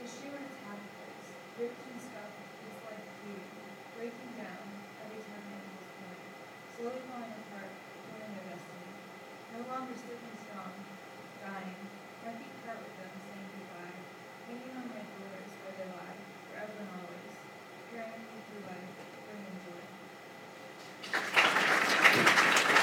The shoe in its happy place, ripped and scuffed, its life fleeting, breaking down every time animals point, slowly falling apart, killing their destiny. No longer sleeping strong, dying, my feet part with them, saying